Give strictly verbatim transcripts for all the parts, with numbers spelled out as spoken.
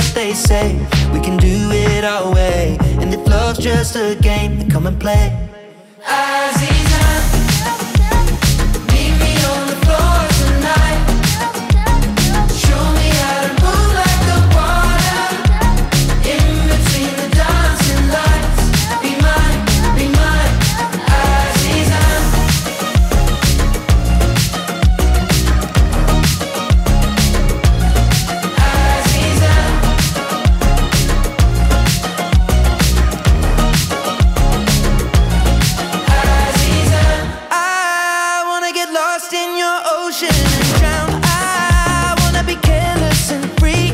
what they say. We can do it our way. And if love's just a game, then come and play. Aziza, meet me on the floor tonight. Show me how to move like the water in between the dancing lights. Be mine, be mine, Aziza. In your ocean and drown. I wanna be careless and free.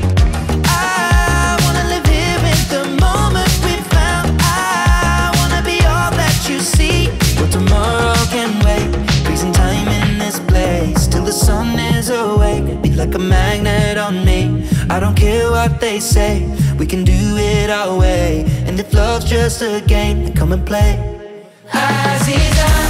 I wanna live here in the moment we found. I wanna be all that you see. But tomorrow can wait. Freezing time in this place till the sun is awake. Be like a magnet on me. I don't care what they say. We can do it our way. And if love's just a game, then come and play. Aziza.